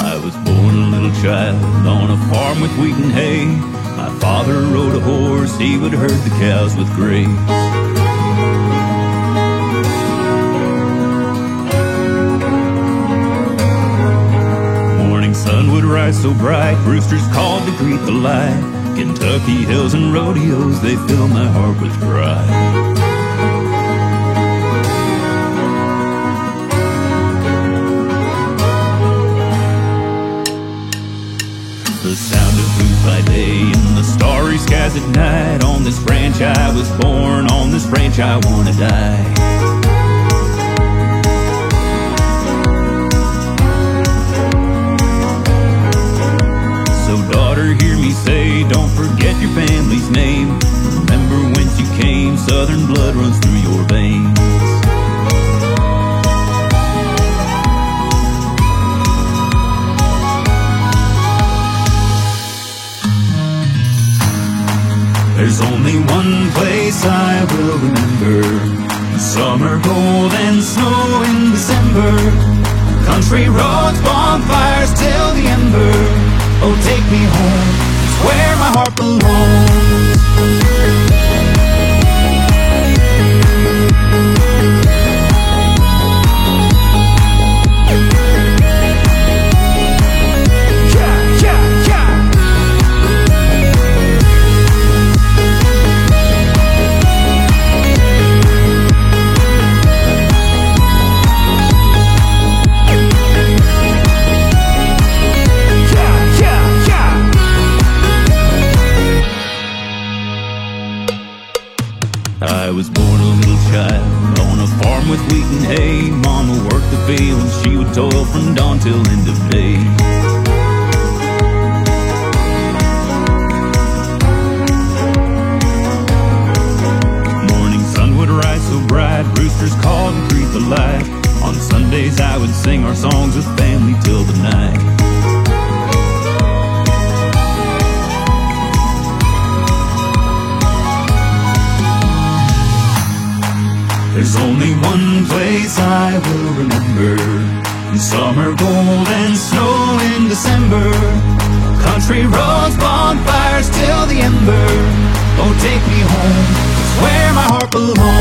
I was born a little child on a farm with wheat and hay. My father rode a horse, he would herd the cows with grace. Morning sun would rise so bright, roosters called to greet the light. Kentucky hills and rodeos, they fill my heart with pride. The sound of boots by day and the starry skies at night. On this ranch I was born, on this ranch I wanna die. So daughter, hear me say, don't forget your family's name. Remember whence you came, southern blood runs through your veins. There's only one place I will remember, summer gold and snow in December. Country roads, bonfires till the ember. Oh, take me home, it's where my heart belongs. I was born a little child on a farm with wheat and hay. Mama worked the fields, she would toil from dawn till end of day. Morning sun would rise so bright, roosters called to greet the light. On Sundays I would sing our songs with family till the night. There's only one place I will remember, summer gold and snow in December. Country roads, bonfires till the ember. Oh, take me home, it's where my heart belongs.